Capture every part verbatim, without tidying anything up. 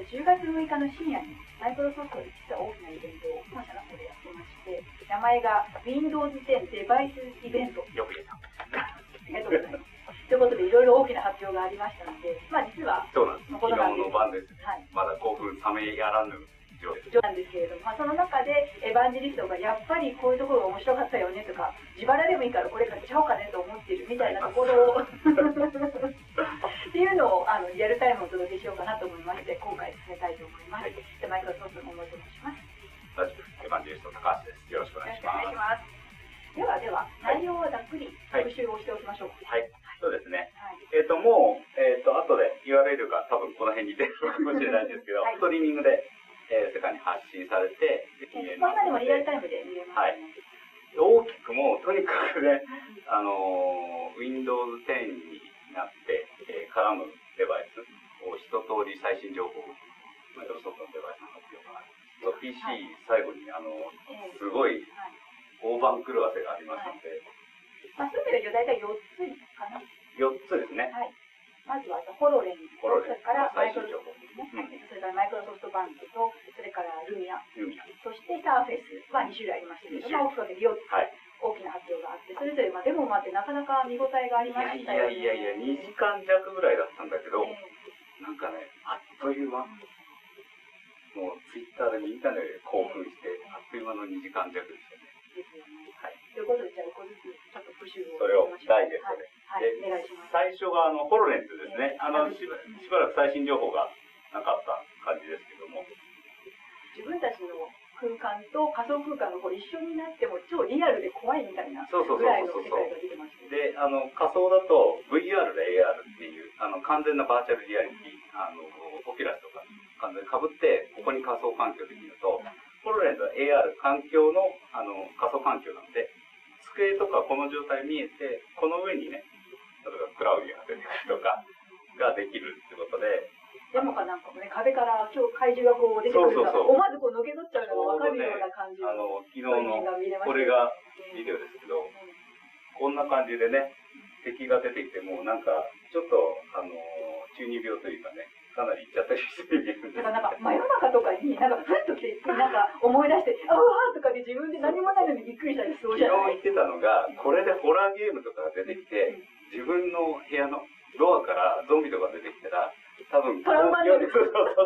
じゅうがつむいかの深夜にマイクロソフトで実は大きなイベントを本社の方でやってまして、名前が ウィンドウズテン デバイスイベント。 よく言えた。 ありがとうございます。ということでいろいろ大きな発表がありましたので、まあ実はそうなんです。昨日の晩です。 はい、 まだ興奮冷めやらぬ状況なんですけれども、まあ、その中でエヴァンジェリストがやっぱりこういうところが面白かったよねとか、自腹でもいいからこれ買っちゃおうかねと思ってるみたいなところをっていうのをあのリアルタイムお届けしようかなと思いまして、今回進めたいと思います。はい、でマイクロソフトの思いと申します。 同じくエヴァンジェリスト高橋です。よろしくお願いします。 ではでは、内容をざっくり復習をしておきましょう。 はい、はい、そうですね。はい、えっ、ー、ともうえっ、ー、と後で ユーアールエル が多分この辺に出るかもしれないんですけど、はい、ストリーミングで、えー、世界に発信されて、 今でもリアルタイムで見れます、ね。はい。 大きくもとにかくね、あのー、ウィンドウズテン になって、えー、絡むデバイスを一通り最新情報をマイクロソフトのデバイスの発表がある。ピーシー、はい、最後にあのすごい大番狂わせがありますので、 まあ、全てが大体よっつかな。 よっつですね。 はい。まずはホロレンズ、それからマイクロソフトですね、 うん、 それからマイクロソフトバンドと、それからルミア、ルミアそしてサーフェスはに種類ありましたけど、まあ、大きく分けてよっつ、はい、大きな発表があって、それぞれまあデモもあってなかなか見応えがありましたよね。 いやいやいや、にじかんじゃくぐらいだったんだけど、えー、なんかね、あっという間。もうツイッターでみんなで興奮して、あっという間のにじかんじゃくでしたね。 ですよね。はい。ということで、じゃあ、いっこずつちょっと復習を。 それをダイジェストで。 はい。はい、お願いします。 最初があのホロレンズですね。あのしば、しばらく最新情報がなかった感じですけども。 自分たちの空間と仮想空間がこう一緒になっても超リアルで怖いみたいなぐらいの世界が出てました。 で、あの仮想だと ブイアール で エーアール っていうあの完全なバーチャルリアリティ、あのオキュラスとか完全に被ってここに仮想環境できると、ホロレンズは エーアール 環境のあの仮想環境なので、机とかこの状態見えて、この上にね、例えばクラウディが出てくるとかができるってことで。 デモかなんかもね、壁から今日怪獣がこう出てくるのが思わずこうのけぞっちゃうのが分かるような感じの、 ね、あの昨日のこれがビデオですけど、うん、こんな感じでね、敵が出てきてもうなんかちょっとあの中二病というかね、かなりいっちゃったりしてるんです。 だからなんか真夜中とかになんかふっと来てなんか思い出してあわーとかで自分で何もないのにびっくりしたりしそうじゃない。 昨日言ってたのが、これでホラーゲームとかが出てきて、自分の部屋のドアからゾンビとか出てきたら多分トラウマになる。って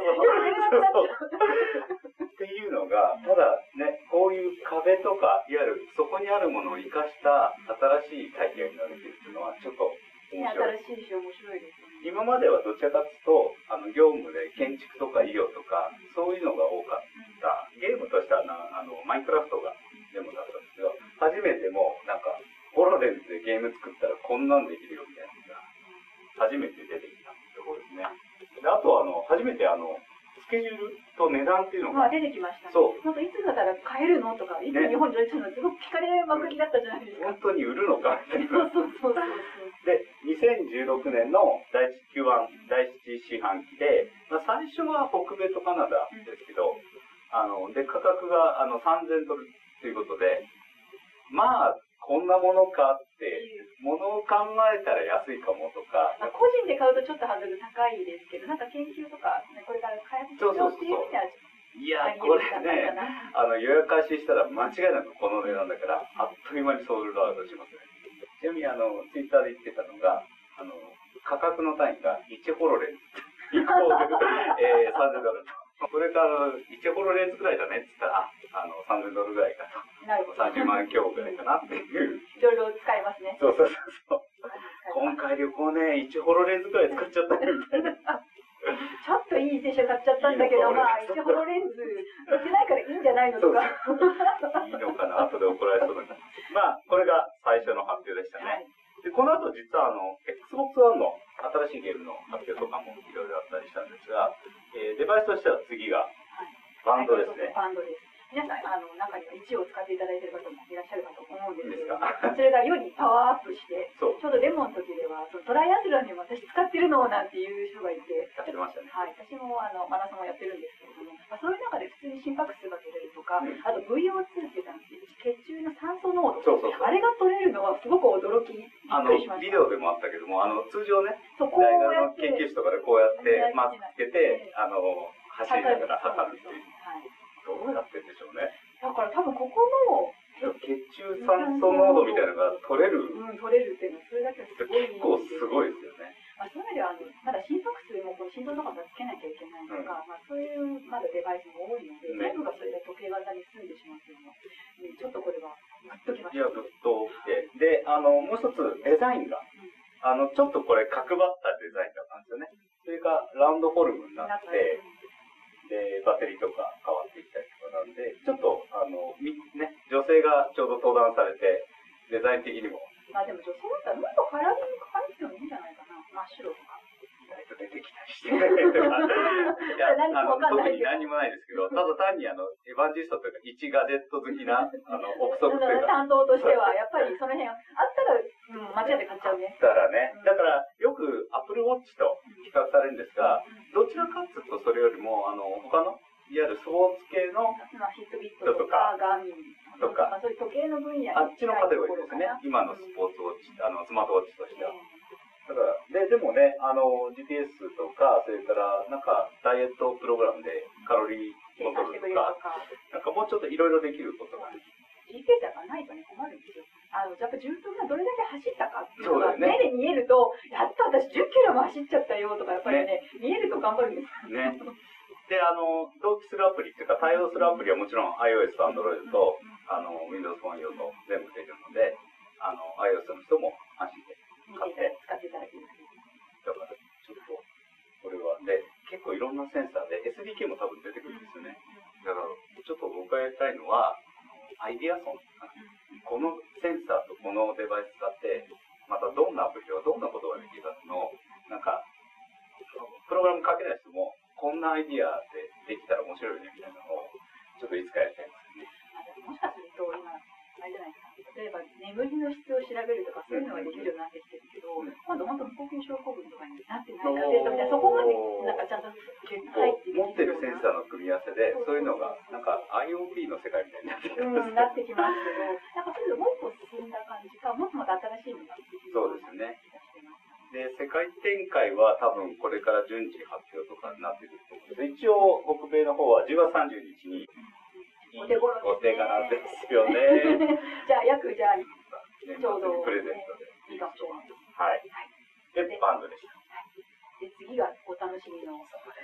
いうのが、ただね、こういう壁とかいわゆるそこにあるものを生かした新しい体験ができるっていうのはちょっと面白い。 新しいし面白いです、ね。 今まではどちらかというとあの業務で建築とか医療とかそういうのが多かった。ゲームとしてはなあのマインクラフトがデモだったんですけど、初めてもなんかホロレンズでゲーム作ったらこんなんできるよみたいなのが初めて出てきたところですね。であとはあの初めてあのスケジュールと値段っていうのが、 まあ、出てきましたね。そう。なんかいつだったら買えるのとか、いつ日本に出てたのすごく聞かれまくりだったじゃないですか。 本当に売るのかみたいな。 そうそうそうそう。 で、にせんじゅうろくねんの第一 キューワン、第一四半期で、まあ、最初は北米とカナダですけど、うん、あので価格があのさんぜんドルということで、まあこんなものかって、ものを考えたら安いかもとか。 まあ、個人で買うとちょっとハードル高いですけど、なんか研究とか、ね、これから開発しようっていう意味では、 いや、これね、あの予約開始したら間違いなくこの値段だから、あっという間にソールドアウトしますね。ちなみにあの、ツイッターで言ってたのが、あの、価格の単位がいちホロレンズ。イコール、えー、さんぜんドルと。これからいちホロレンズくらいだねって言ったら、あの、さんぜんドルぐらいかと。さんじゅうまん強ぐらいかなっていう。 いろいろ使いますね。 そうそうそうそう。今回旅行ね、いちホロレンズくらい使っちゃったねみたいな。 ちょっといい選手買っちゃったんだけど、まあ、いちホロレンズ売ってないからいいんじゃないのとか。 いいのかな、後で怒られそうだけど。まあ、これが最初の発表でしたね。はい、で、この後実はあの、エックスボックスワン の新しいゲームの発表とかもいろいろあったりしたんですが、えー、デバイスとしては次が、バンドですね。 バンドです。皆さん、あの、中にはいちを使っていただいている方もいらっしゃるかと思うんですけど、それがよりパワーアップして、ちょうどデモの時では、そのトライアスロンにも私使ってるのなんていう人がいて、 使ってましたね。 はい、私もあのマラソンをやってるんですけれども、まあ、そういう中で普通に心拍数が取れるとか、うん、あと ブイオーツー って言ったんですけど、血中の酸素濃度、 そうそうそう、 あれが取れるのはすごく驚き、びっくりしました。 あのビデオでもあったけども、あの通常ね、 そうこう大学の研究室とかでこうやってマスクつけて、あの走りながら測るっていう。 はい。 どうやってんでしょうね。 だから多分ここの血中酸素濃度みたいなのが取れる。 うん、取れるっていうのはそれだけすごい。 結構すごいですよね。 まあ、そういう意味ではあのまだ心拍数もこう心臓とかつけなきゃいけないとか、うん、まあ、そういうまだデバイスも多いので、ね、全部がそれで時計型に済んでしまうっていうのは、ね、ちょっとこれはグッときました。 いや、グッときて。で、あの、もう一つデザインが、うん、あの、ちょっとこれ角張ったデザインだったんですよね。それがラウンドフォルムになって、で、バッテリーとか変わっていったりとかなんで、ちょっと、あの、み、ね、女性がちょうど登壇されて、デザイン的にも。 まあでも女性だったら、もっとカラーリングかかってもいいんじゃないかな。真っ白とか。 意外と出てきたりして。いや、あの、特に何もないですけど、ただ単にあの、エヴァンジリストというか、一ガジェット好きな、あの、憶測というか。 担当としては、やっぱりその辺、あったら、うん、間違って買っちゃうね。 だからね、だから、よく Apple Watch と比較されるんですが、どちらかっていうと、それよりも、あの、他の、いわゆるスポーツ系の、 まあ、ヒットビットとか、ガーミンとか、 まあ、そういう時計の分野あっちのカテゴリーですね。今のスポーツウォッチ、あの、スマートウォッチとしては。だから、で、でもね、あの、ジーピーエス とか、それから、なんか、ダイエットプログラムでカロリーコントロールとか、なんかもうちょっといろいろできることが。 ジーピーエス がないとね、困るんですよ。あの、やっぱ自分がどれだけ走ったかっていうのが、 ね、 目で見えると、やっと私じゅっキロも走っちゃったよとか、やっぱりね、ね見えると頑張るんですよ。ね。で、あの、同期するアプリっていうか、対応するアプリはもちろん iOS と Android と、あの、Windows フォン用と全部出るので、あの、iOS の人も安心で買って、 使っていただける。 だから、ちょっと、これは、で、結構いろんなセンサーで、エスディーケー も多分出てくるんですよね。だから、ちょっと僕がやりたいのは、アイディアソン。このセンサーとこのデバイス使って、またどんなアプリではどんなことができるかっていうのを、なんか、プログラム書けない人も、こんなアイディアでできたら面白いねみたいなのを、ちょっといつかやりたいですね。 もしかすると、今、あれじゃないですか。例えば、眠りの質を調べるとか、そういうのができるようになってきてるけど、うん、今度本当無呼吸症候群とかになってないかテストみたいな、そこまで、なんかちゃんと結構持ってるセンサーの組み合わせで、そういうのが、なんか IoT の世界みたいになってきます、 うん、なってきますけど、なんかそれでもう一歩進んだ感じか、もっとまた新しいのができるような気がしてます。 で、世界展開は多分これから順次発表とかになってくると思うんです。一応、北米の方はじゅうがつさんじゅうにちに、 お手頃お手柄ですよね。 じゃあ、約じゃあ、ちょうどプレゼントで。 いいかもしれない。 はい。で、バンドでした。 で、次がお楽しみの、そうです。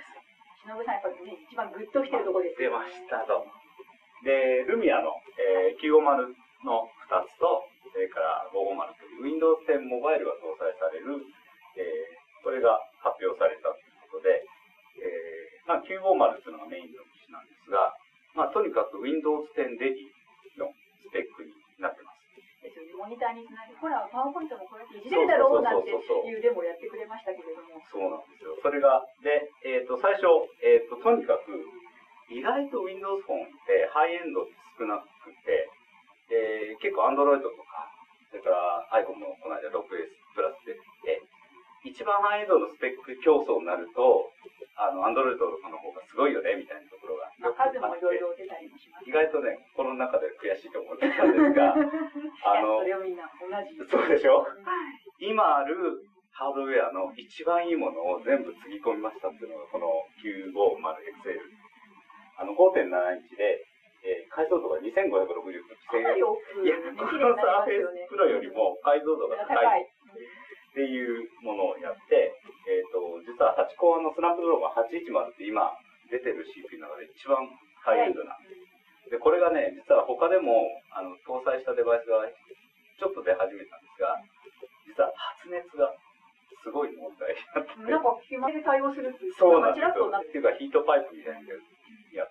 忍さん、やっぱりね、一番グッときてるところです、 ね。出ましたと。で、ルミアの、えー、きゅうごまるのふたつと、それからごごまるという Windows テンモバイルが搭載される、えー、これが発表されたということで、えーまあ、きゅうごまるというのがメインの機種なんですが、まあ、とにかく Windows テンレディのスペックになってます。 ですよね、モニターにつなげて、ほら、パワーポイントもこうやっていじれるだろうなんていうデモをやってくれましたけれども。 そうなんですよ。それが、で、えっ、ー、と、最初、えっ、ー、と、とにかく、意外と Windows フォンってハイエンドって少なくて、で、結構 Android とか、それから iPhone もこの間 ろくエス プラスで出て、一番ハイエンドのスペック競争になると、あの、Android とかの方がすごいよね、みたいなところが。 まあ、数もいろいろ出たりもします。 意外とね、この中で悔しいと思ってたんですが、 あの、それをみんな同じ。 そうでしょ、うん、今あるハードウェアの一番いいものを全部つぎ込みましたっていうのが、この きゅうごまるエクセル。あの、ごてんななインチで、えー、解像度がにせんごひゃくろくじゅうピクセル。いや、このサーフェイスプロよりも解像度が高いっていうものをやって、えっ、ー、と、実ははちコアのスナップドラゴンはちいちまるって今出てる シーピーユー の中で一番ハイエンドな。で、これがね、実は他でも、あの、搭載したデバイスがちょっと出始めたんですが、実は発熱がすごい問題になってて。 なんか、決まりで対応するっていう。 そうなんですよ。っていうか、ヒートパイプみたいなのやって、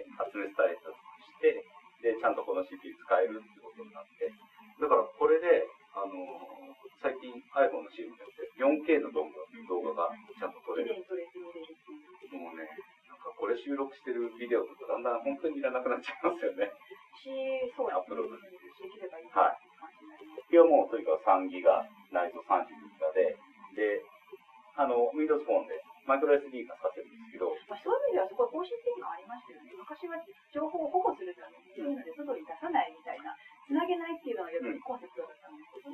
発熱対策して、で、ちゃんとこの シーピーユー 使えるってことになって、だからこれで、あのー、最近 iPhone の シーエム でやって よんケー の動画動画がちゃんと撮れる。もうね、なんかこれ収録してるビデオとかだんだん本当にいらなくなっちゃいますよね。 し、そうアップロードできればいい。 はい。いやもうとにかくさんギガ、内蔵さんじゅうギガで、で、あの、Windows フォンでマイクロ エスディー が使ってるんですけど、 まあ、そういう意味ではすごい方針転換ありましたよね。昔は情報を保護するために、そういうので外に出さないみたいな、つなげないっていうのがやっぱりコンセプトだったんですけど、それをもうちょっと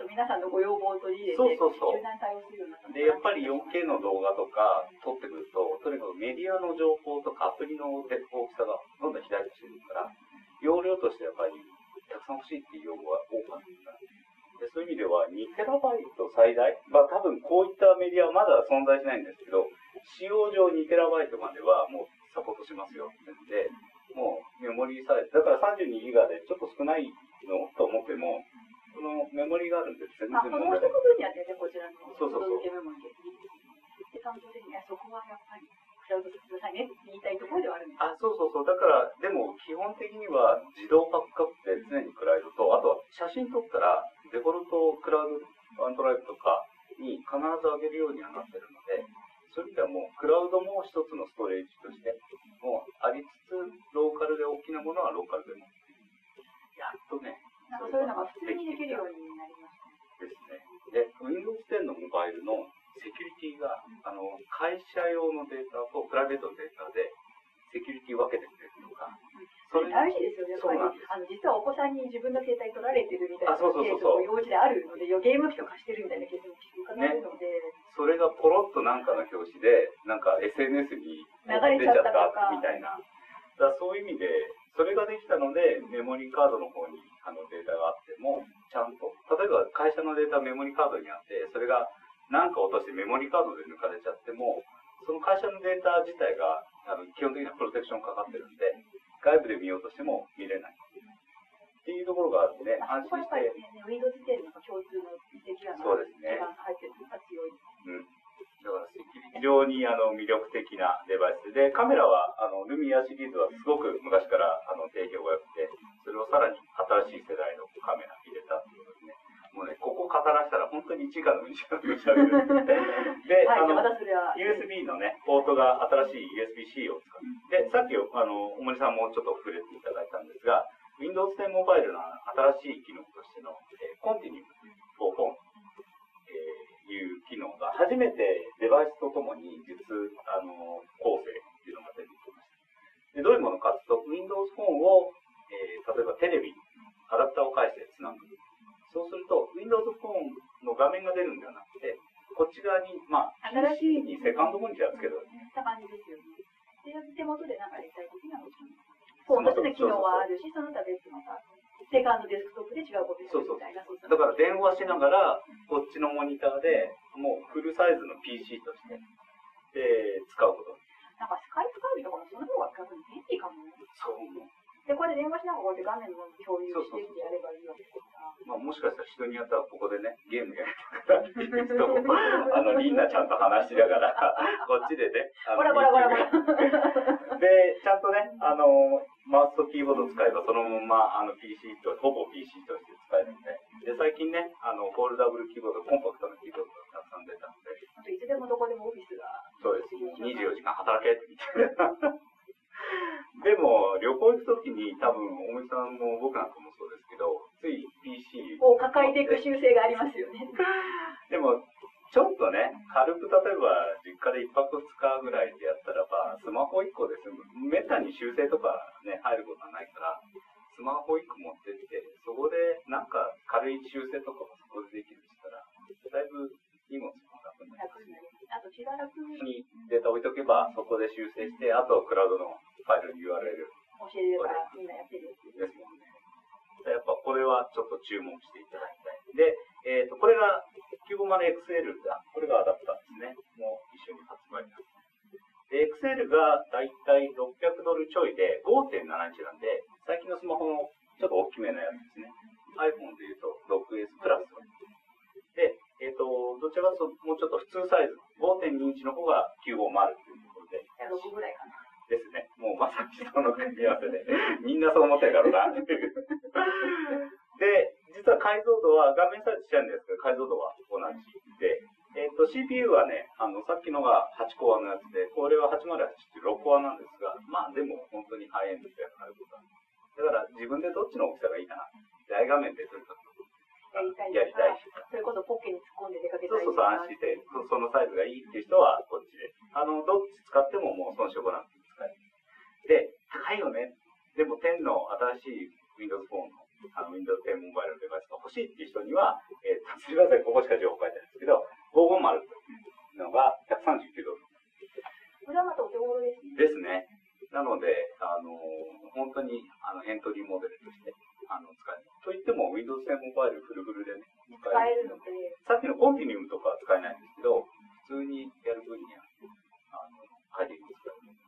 皆さんのご要望を取り入れて、 そうそうそう柔軟に対応するようになったのかな。 で、やっぱり よんケー の動画とか撮ってくると、とにかくメディアの情報とかアプリの大きさがどんどん開いてきてるから、容量としてやっぱりたくさん欲しいっていう要望が多かった。で、そういう意味ではにテラバイト最大、まあ多分こういったメディアはまだ存在しないんですけど、使用上にテラバイトまではもうサポートしますよって言って、もうメモリーサイズ、だからさんじゅうにギガでちょっと少ないのと思っても、このメモリーがあるんで全然問題ない。 あ、もう一部分にあってね、こちらのそうそうそう。 届けメモリで。で、担当的にはそこはやっぱりクラウドしてくださいねって言いたいところではあるんです。 あ、そうそうそう。だから、でも基本的には自動バックアップで常にクラウドと、あとは写真撮ったらデフォルトクラウドワンドライブとかに必ず上げるようにはなってるので、そういう意味ではもうクラウドも一つのストレージとしてもうありつつ、ローカルで大きなものはローカルでも。やっとね。 なんかそういうのが普通にできるようになりました。 ですね。で、ウィンドウズテンのモバイルのセキュリティが、あの、会社用のデータとプライベートのデータでセキュリティ分けてくれるとか。 それ大事ですよね、やっぱり。あの、実はお子さんに自分の携帯取られてるみたいなケースも幼児であるので、ゲーム機とかしてるみたいなケースも伺うので、ね。 それがポロッとなんかの表紙で、なんか エスエヌエス に流れちゃったとか。 みたいな。だからそういう意味で、それができたので、メモリーカードの方にあのデータがあっても、ちゃんと、例えば会社のデータメモリーカードにあって、それが何か落としてメモリーカードで抜かれちゃっても、その会社のデータ自体があの基本的なプロテクションかかってるんで、外部で見ようとしても見れない。っていうところがあってね、安心して。 ね、ウィンドウズテンの共通のセキュアな基盤が入ってるのが強い。 うん。だからセキュリティ非常にあの魅力的なデバイスで、カメラはあのルミアシリーズはすごく昔からあの定評が良くて、それをさらに新しい世代のカメラ入れたっていうことですね。もうね、ここ語らせたら本当にいちじかんのにじかんのしゃべる。で、 はい、 あの、 またそれはユーエスビー のね、ポートが新しい ユーエスビーシー を使う。で、さっきあの、おもりさんもちょっと触れていただいたんですが、ウィンドウズテンモバイルの新しい機能としての、えー、コンティニューフォーフォン、えー、いう機能が初めてデバイスとともに実あの構成っていうのが出てきました。で、どういうものかというと、Windows フォンを、えー、例えばテレビ、アダプターを介してつなぐ。そうすると、Windows フォンの画面が出るんではなくて、こっち側に、まあ、ピーシー にセカンドモニターつける。 した感じですよね。で、手元でなんか立体的なのフォンとしての機能はあるし、その他別また、セカンドデスクトップで違うことやるみたいな。 そうそう。だから電話しながら、こっちのモニターでもうフルサイズの ピーシー として、で、使うこと。 なんかスカイプ会議とかもその方が逆に便利かもね。 そう。 で、これで電話しながらこうやって画面の共有してってやればいいわけですから。 まあ、もしかしたら人によってはここでね、ゲームやりながらっていう人も、あの、リンナちゃんと話しながら、こっちでね、 ほらほらほらほら。 で、ちゃんとね、あの、マウスとキーボードを使えば、そのまま、あの、ピーシー と、ほぼ ピーシー として使えるんで、で、最近ね、あの、フォールダブルキーボード、コンパクトなキーボードがたくさん出たんで。 あと、いつでもどこでもオフィスが。 そうです。にじゅうよじかん働け、みたいな。でも、旅行行くときに、多分、大森さんも僕なんかもそうですけど、つい ピーシーを抱えていく習性がありますよね。 でも、ちょっとね、軽く例えば、実家でいっぱくふつかぐらいでやったらば、スマホいっこで済む。めったに修正とかね、入ることはないから、スマホいっこ持ってって、そこでなんか軽い修正とかもそこでできるって言ったら、だいぶ荷物も楽になる。 あと気が楽にデータ置いとけば、そこで修正して、あとクラウドのファイルに ユーアールエル教えればみんなやってるですもんね。やっぱこれはちょっと注目していただきたい。で、えっと、これが きゅうごまるエックスエル だ。これがアダプターですね。もう一緒に発売になって。で、エックスエル がだいたいろっぴゃくドルちょいで ごてんななインチなんで、最近のスマホのちょっと大きめなやつですね。iPhone でいうと ろくエス プラス。で、えっ、ー、と、どちらかというともうちょっと普通サイズ、ごてんにインチの方がきゅうごまるというところで。 ろくぐらいかな。 ですね。もうまさにその組み合わせで、みんなそう思ってるからなっていう。で、実は解像度は、画面サイズちっちゃいんですけど、解像度は同じで、えっ、ー、と、シーピーユー はね、あの、さっきのがはちコアのやつで、これははちまるはちっていうろくコアなんですが、まあでも本当にハイエンドであることだ。だから自分でどっちの大きさがいいかな。大画面でとにかくやりたいやりたいし。 それこそポッケに突っ込んで出かけたい。 そうそうそう、安心して、そのサイズがいいっていう人はこっちで。あの、どっち使ってももう遜色なく使える。で、高いよね。でもじゅうの新しい Windows フォンのあの Windows テンモバイルのデバイスが欲しいっていう人には、えー、すみません、ここしか情報書いてないんですけど、ごーごーまるというのがひゃくさんじゅうきゅうドル。 これはまたお手頃ですね。 ですね。なので、あのー、本当にあのエントリーモデルとしてあの使える。といっても Windows テンモバイルフルフルでね、 使えるので。 さっきのコンティニウムとかは使えないんですけど、普通にやる分には、あの、入りますからね。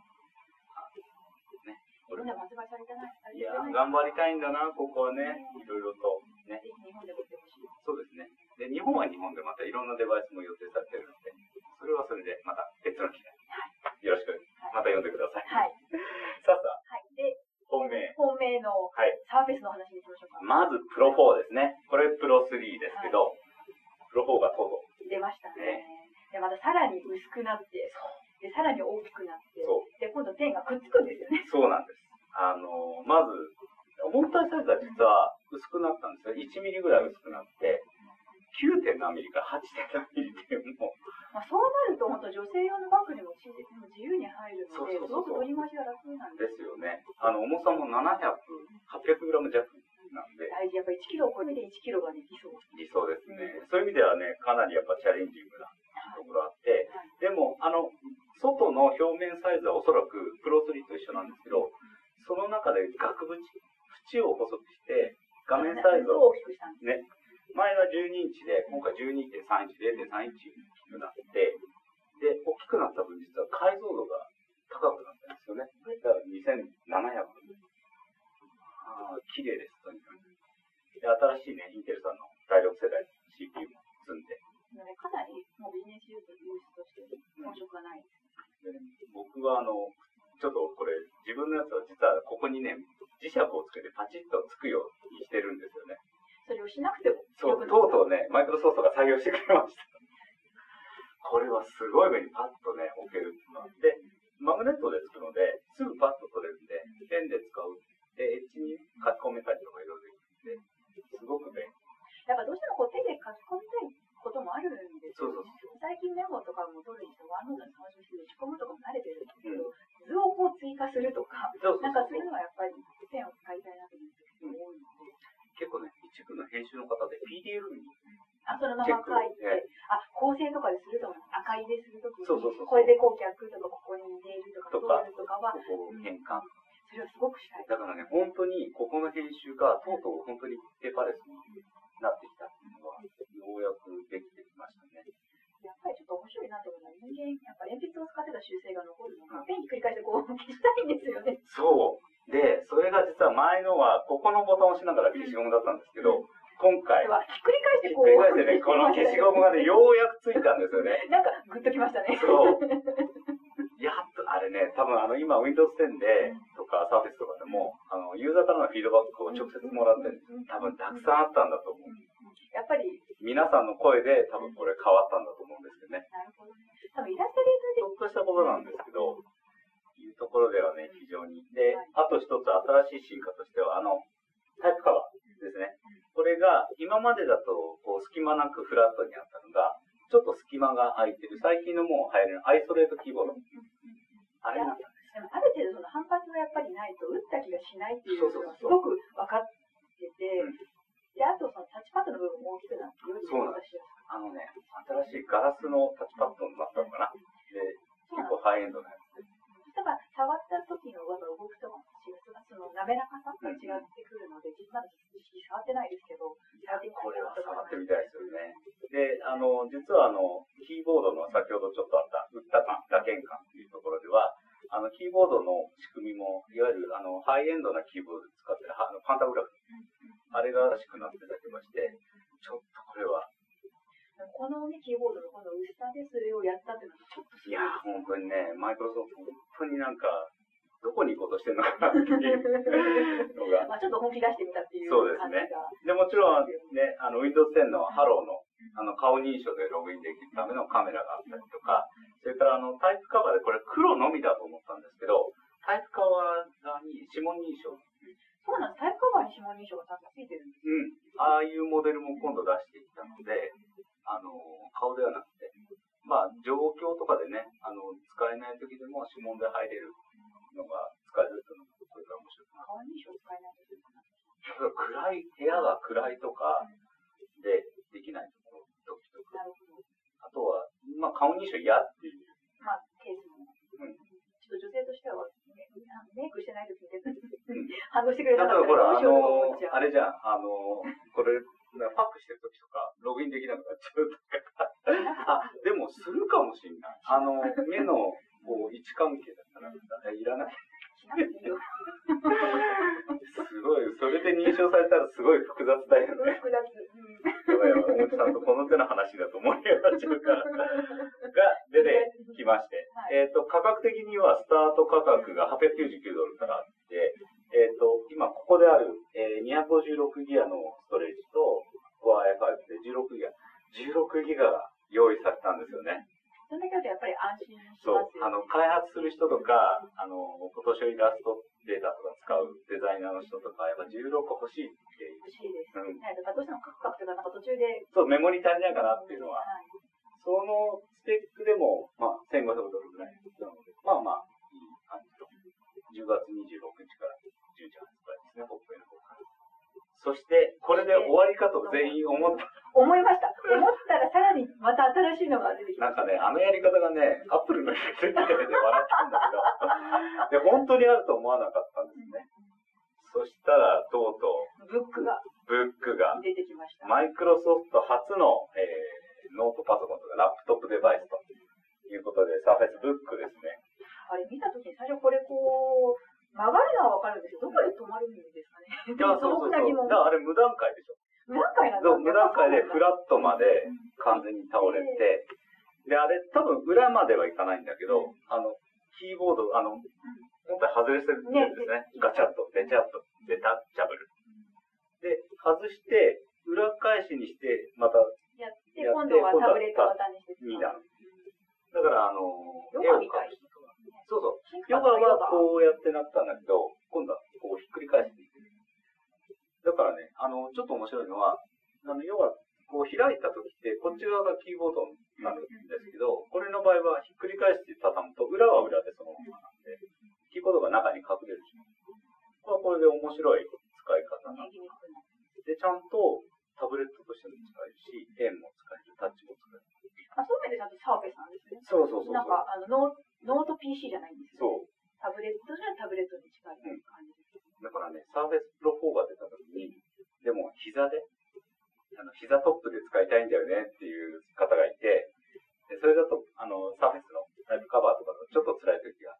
ね。 これね、発売されてない。 いや、頑張りたいんだな、ここはね。いろいろと。ね。 ぜひ日本で売ってほしい。 そうですね。で、日本は日本でまたいろんなデバイスも予定されているので、それはそれでまた別の機会。よろしく、また読んでください。 はい。 さあさあ。 はい。で、 本命。 本命のサーフェスの話にしましょうか。 まず、プロフォーですね。これプロスリーですけど、プロフォーがとうとう。 出ましたね。で、またさらに薄くなって、で、さらに大きくなって、で、今度ペンがくっつくんですよね。 そうなんです。あの、まず、本体サイズは実は薄くなったんですよ。いちミリぐらい薄くなって、きゅうてんなんミリから はちてんなんミリっていうもう。 まあ、そうなると、本当女性用のバッグにも自由に入るので、すごく取り回しが楽なんです。 ですよね。あの、重さもななひゃく、はっぴゃくグラム弱なんで。 大事。やっぱりいちキロを超えていちキロがね、理想。 理想ですね。うん、そういう意味ではね、かなりやっぱチャレンジングなところあって、はいはい、でも、あの、外の表面サイズはおそらくプロスリーと一緒なんですけど、その中で額縁、縁を細くして、画面サイズを、ね、前はじゅうにインチで、今回 じゅうにてんさんインチ、れいてんさんインチ大きくなって、で、大きくなった分実は解像度が高くなったんですよね。だからにせんななひゃく。ああ、綺麗です、とにかく。で、新しいね、インテルさんのだいろく世代の シーピーユー も積んで。 かなりもうビジネスユースとして遜色がない。 でね、僕はあの、ちょっとこれ、自分のやつは実はここにね、磁石をつけてパチッとつくようにしてるんですよね。 それをしなくても。 そう、とうとうね、マイクロソフトが採用してくれました。これはすごい上にパッとね、置けるっていうのがあって、マグネットでつくので、すぐパッと取れるんで、ペンで使う。で、エッジに書き込めたりとかいろいろできるんで、すごく便利。 やっぱどうしてもこう手で書き込みたいこともあるんですよ。 そうそうそう。 最近メモとかも取るにしてワンノートに参照して打ち込むとかも慣れてるんですけど、うん、図をこう追加するとか、そうそうそう、なんかそういうのはやっぱりペンを使いたいなと思ってる人が多いので、うん。 結構ね、一部の編集の方で ピーディーエフ に。 あ、そのまま書いて、ね、あ、構成とかですると赤いでするときに、 そうそうそう、 これでこう逆とかここに入れるとか、 とか、 とかは、 ここ変換。 それはすごくしたい。 だからね、本当にここの編集がとうとう本当にペーパーレスになってきたっていうのは、ようやくできてきましたね。 やっぱりちょっと面白いなと思うのは、人間、やっぱ鉛筆を使ってた習性が残るのが、ペンに繰り返してこう消したいんですよね。 そう。で、それが実は前のは、ここのボタンを押しながら消しゴムだったんですけど、今回はひっくり返してこう。 ひっくり返してね、この消しゴムがね、ようやくついたんですよね。 なんか、グッときましたね。 そう。やっと、あれね、多分あの、今 Windows テンで、とか Surface とかでも、あの、ユーザーからのフィードバックを直接もらってるんです。多分たくさんあったんだと思う。 やっぱり。 皆さんの声で多分これ変わったんだと思うんですけどね。 なるほどね。多分イラストレーターで。 ちょっとしたことなんですけど、いうところではね、非常に。で、あと一つ新しい進化としては、あの、タイプカバーですね。これが、今までだと、こう、隙間なくフラットにあったのが、ちょっと隙間が空いてる、最近のもう流行るアイソレートキーボード。あれなんだね。 でもある程度その反発がやっぱりないと、打った気がしないっていうのがすごく分かってて、うん、で、あとそのタッチパッドの部分も大きくなって、よりそうなんです。あのね、新しいガラスのタッチパッドになったのかな。で、結構ハイエンドなやつで。 だから、触った時の動きとかも違う、その滑らかさが違ってくるので、実は実際触ってないですけど、 これは触ってみたいですよね。で、あの、実はあの、キーボードの先ほどちょっとあった、打った感、打鍵感というところでは、あの、キーボードの仕組みも、いわゆるあの、ハイエンドなキーボードで使ってるあのパンタグラフ、あれが新しくなってたりまして、ちょっとこれは、 このね、キーボードのこの薄さでそれをやったっていうのがちょっとすごい。 いや、本当にね、マイクロソフト、本当になんか、どこに行こうとしてるのかなっていうのが。 まあちょっと本気出してみたっていう感じが。 そうですね。で、もちろんね、あの、Windows テンの Hello の、あの、顔認証でログインできるためのカメラがあったりとか、それからあの、タイプカバーでこれ黒のみだと思ったんですけど、タイプカバーに指紋認証。 そうなんです。タイプカバーに指紋認証がちゃんとついてるんです。 うん。ああいうモデルも今度出していったので、あの、顔ではなくて、まあ、状況とかでね、あの、使えない時でも指紋で入れるのが使えるというのが、これから面白いかな。 顔認証使えないというかな。 暗い、部屋が暗いとかでできないところ、時とか。 なるほど。 あとは、まあ、顔認証嫌っていう。 まあ、ケースも。 うん。 ちょっと女性としては、ね、メイクしてない時に、 うん、 反応してくれなかったら例えばほら、あどうしようと思のっちゃう。 あれじゃん、あのこれ、ファックしてる時とか、ログインできなくなっちゃうとか。あ、でもするかもしれない。あの、目のこう位置関係だったら、いらない。 しなくていいよ。 すごい、それで認証されたらすごい複雑だよね。 複雑。うん、 やばいやばい、おじさんとこの手の話だと盛り上がっちゃうから。が出てきまして、はい、えっ、ー、と、価格的にはスタート価格がはっぴゃくきゅうじゅうきゅうドルからあって、えっ、ー、と、今ここである、えー、にひゃくごじゅうろくギガのストレージと Core アイファイブ でじゅうろくギガ、じゅうろくギガが用意されたんですよね。 それだけだとやっぱり安心しますよね。そう、 よあの、開発する人とか、あの、今年イラストデータとか使うデザイナーの人とか、やっぱじゅうろく欲しいっていう。 欲しいです。 うん。 だからどうしてもカクカクとかなんか途中で。 そう、メモリ足りないかなっていうのは。はい、そのスペックでも、まあ、せんごひゃくドルぐらいなので、まあまあ、いい感じと。じゅうがつにじゅうろくにちからじゅういちがつ発売ですね、ポップへの方から。そして、これで終わりかと全員思った。 思いました。思ったらさらにまた新しいのが出てきました。 なんかね、あのやり方がね、アップルのやり方みたいで笑ったんだけど、で、本当にあると思わなかったんですね。そしたら、とうとう、ブックが、 ブックが、 出てきました。 マイクロソフト初の、えー、ノートパソコンとかラップトップデバイスということで、サーフェスブックですね。 あれ見たときに最初これこう、曲がるのはわかるんですけど、どこで止まるんですかね。 いや、そうそうそう。だからあれ無段階でしょ。 無段階なんだ。 そう、無段階でフラットまで完全に倒れて、で、あれ多分裏まではいかないんだけど、あの、キーボード、あの、本体外れてるんですね。ガチャッと、デチャッと、デタッチャブル。で、外して、裏返しにして、またやって、今度はタブレット型にしてにだ。だから、あの、 ヨガみたい。 そうそう。ヨガはこうやってなったんだけど、今度はこうひっくり返していく。だからね、あの、ちょっと面白いのは、あの、ヨガ、こう開いた時って、こっち側がキーボードになるんですけど、これの場合はひっくり返して畳むと、裏は裏でそのままなんで、キーボードが中に隠れるし。これはこれで面白い使い方なんです。で、ちゃんとタブレットとしても使えるし、ペンも使える、タッチも使える。 あ、そういう意味でちゃんとサーフェスなんですね。 そうそうそうそう。 なんか、あのノー、ノート ピーシー じゃないんですよ。 そう。 タブレットじゃタブレットに近い感じです。 うん、だからね、サーフェスプロフォーが出た時に、でも膝で、あの、膝トップで使いたいんだよねっていう方がいて、でそれだと、あの、サーフェスのタイプカバーとかだとちょっと辛い時があって、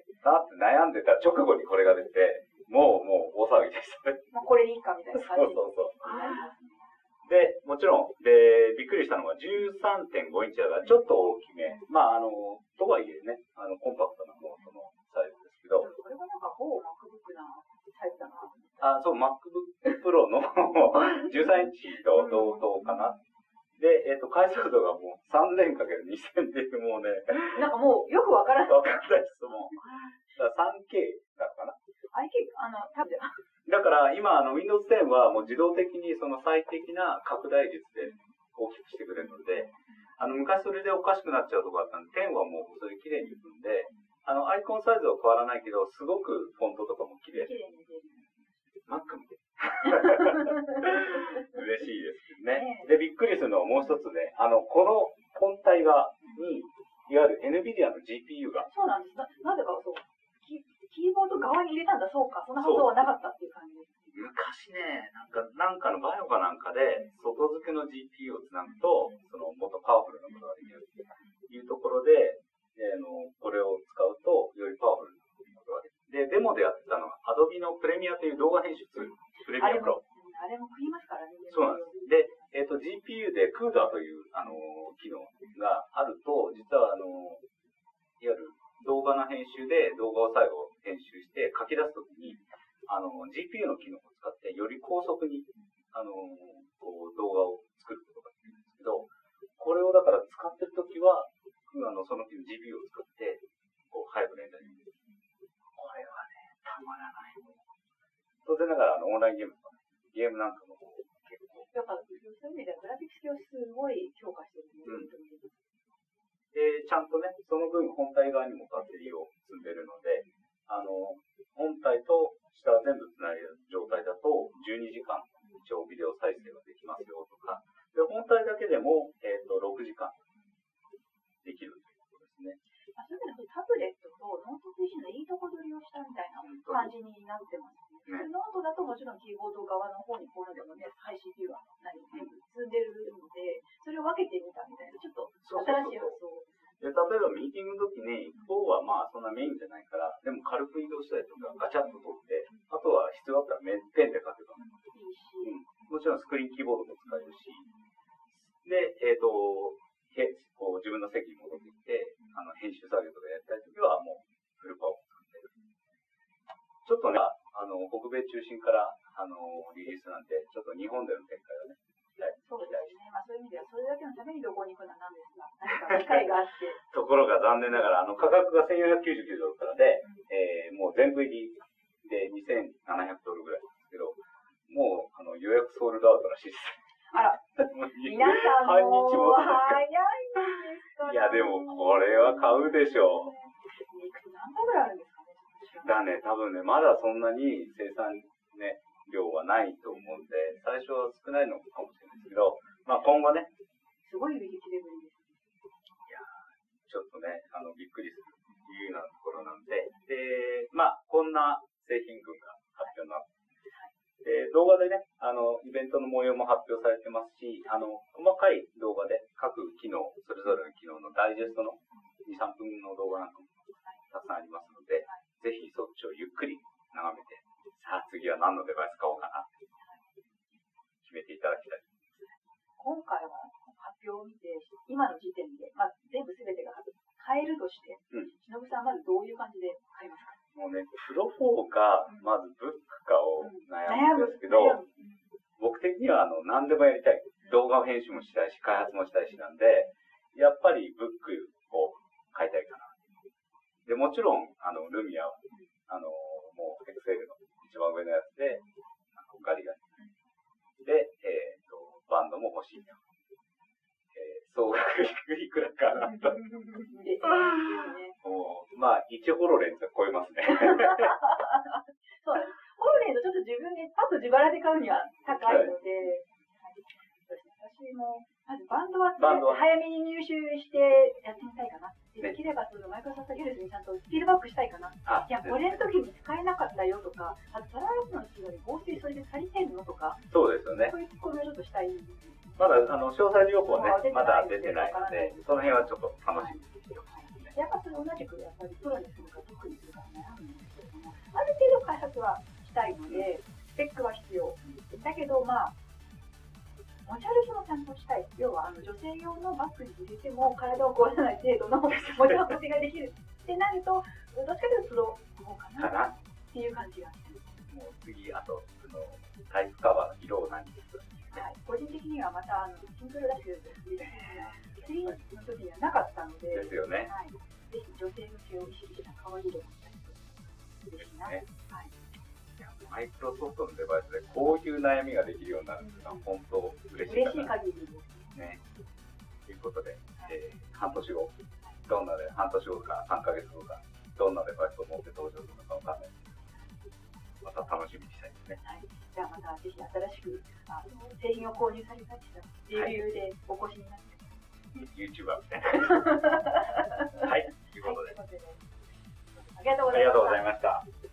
なって悩んでた直後にこれが出て、もうもう大騒ぎでしたね。 もうこれでいいかみたいな感じ。 そうそうそう。で、もちろん、で、びっくりしたのは じゅうさんてんご インチだからちょっと大きめ。まあ、あの、とはいえね、あの、コンパクトなノートのサイズですけど。 これがなんか、ほぼ MacBook なサイズだな。 あ、そう、MacBook Pro のじゅうさんインチと同等かな。で、えっ、ー、と、解像度がもう さんぜんかけるにせん で、もうね。 なんかもう、よくわからない。 わからないです、もう。だから さんケー だったかな。 アイケー、あの、多分。 だから今、あの、Windows テンはもう自動的にその最適な拡大率で大きくしてくれるので、あの、昔それでおかしくなっちゃうとこあったんで、テンはもうそれ綺麗にいくんで、あの、アイコンサイズは変わらないけど、すごくフォントとかも綺麗。 綺麗に出る。 Mac みたい。嬉しいですね。で、びっくりするのはもう一つね、あの、この本体が、に、いわゆる NVIDIA の ジーピーユー が。 そうなんです。な、なぜかそう。キキーボード側に入れたんだ、そうか。そんな発想はなかったっていう感じです。 昔ね、なんか、なんかのバイオかなんかで、外付けの ジーピーユー をつなぐと、その、もっとパワフルなことができるっていうところで、えー、のこれを使うと、よりパワフルなことができる。で、デモでやってたのは、Adobe のプレミアという動画編集ツール。プレミアプロ。 あれも食いますからね。 そうなんです。で、えっ、ー、と、ジーピーユー で クーダー という、あのー、機能があると、実は、あのー、いわゆる動画の編集で動画を最後編集して書き出すときに、あのー、ジーピーユー の機能を使って、より高速に、あのー、こう動画を作ることができるんですけど、これをだから使ってるときは、あの、その ジーピーユー を使って、こう、早く連打できる。これはね、たまらない。当然ながら、あの、オンラインゲームとか、ゲームなんかも結構。 やっぱ、そういう意味ではグラフィックスをすごい強化してるので、うん、 で、ちゃんとね、その分本体側にもバッテリーを積んでるので、あの、本体と下全部つないでる状態だと、 感じになってますね。ノートだともちろんキーボード側の方にこういうのでもね、配信ビューは何全部積んでるので、それを分けてみたみたいな、ちょっと新しい発想。 で、例えばミーティングの時に、今日はまあそんなメインじゃないから、でも軽く移動したりとか、ガチャッと取って、あとは必要だったらペンで書けばいいし、うん、もちろんスクリーンキーボードも使えるし、で、えっ、ー、と、へこう自分の席に戻ってきて、あの編集作業とかやりたい時はもうフルパワーを使ってる。ちょっとね、あの北米中心からあのリリースなんで、ちょっと日本での展開をね、 そうですね。まあそういう意味では、それだけのために旅行に行くのはなんですが、何か機会があって。 ところが残念ながら、あの価格がせんよんひゃくきゅうじゅうきゅうドルからで、うん、えー、もう全部入りでにせんななひゃくドルぐらいなんですけど、もうあの予約ソールドアウトらしいです。 あら、皆さんも早いんですかね。 いや、でもこれは買うでしょう。 いくつ何個ぐらいあるんですかね。 だね、多分ね、まだそんなに生産ね、量はないと思うんで、最初は少ないのかもしれないですけど、まあ今後ね。 すごい売り切れぶりです。 いやー、ちょっとね、あの、びっくりするいうようなところなんで、で、まあこんな製品群が発表になって、で動画でね、あの、イベントの模様も発表されてますし、あの、細かい動画で各機能、それぞれの機能のダイジェストのに、さんぷんの動画なんかもたくさんありますので、ぜひそっちをゆっくり眺めて、さあ次は何のデバイス買おうかなって決めていただきたい。 今回は発表を見て、今の時点で、まあ、全部すべてが買えるとして、うん、しのぶさんはまずどういう感じで買いますか？ もうね、プロフォーか、まずブックかを悩むんですけど、うん、僕的にはあの何でもやりたい。動画編集もしたいし、開発もしたいしなんで、やっぱりブックを買いたいかな。で、もちろん、あの、ルミアは、あの、もう、エクセルの一番上のやつで、あのガリガリ。で、えっ、ー、と、バンドも欲しいと。えー、総額いくらかなと。もう、まあ、いちホロレンズは超えますね。 そうです。ホロレンズちょっと自分でパッと自腹で買うには高いので、はい、私も、まずバンドは早めに入手してやってみたいかな。できればそのマイクロソフトヘルスにちゃんとフィードバックしたいかな。いや、これの時に使えなかったよとか、あとトライアスの人に合成それで足りてるのとか。 そうですよね。 そういうところをちょっとしたい。 まだあの詳細情報はね、まだ出てないので、その辺はちょっと楽しみにしてほしいですね。 やっぱそれ同じくやっぱりプロにするか特にするか悩むんですけども、ある程度開発はしたいので、スペックは必要。だけどまあ。持ち歩きもちゃんとしたい。要はあの女性用のバッグに入れても体を壊さない程度の持ち運びができるってなると、どっちかというとプロの方かなっていう感じがする。 もう次、あとそのタイプカバーの色を何にするか、 ね。はい。個人的にはまたあのシンプルらしくスリーの時にはなかったので。 ですよね。 はい。ぜひ女性向けを意識した可愛い色をしたいと嬉しいな。ね、はい。 マイクロソフトのデバイスでこういう悩みができるようになるのは本当嬉しいかな。 嬉しい限りですね。ということで、えー、半年後、どんなで、半年後かさんかげつごか、どんなデバイスを持って登場するのかわかんないですけど、また楽しみにしたいですね。 はい。じゃあまたぜひ新しくあの製品を購入された人はレビューでお越しになって、 はい、YouTuber みたいな。はい。ということで。 ありがとうございました。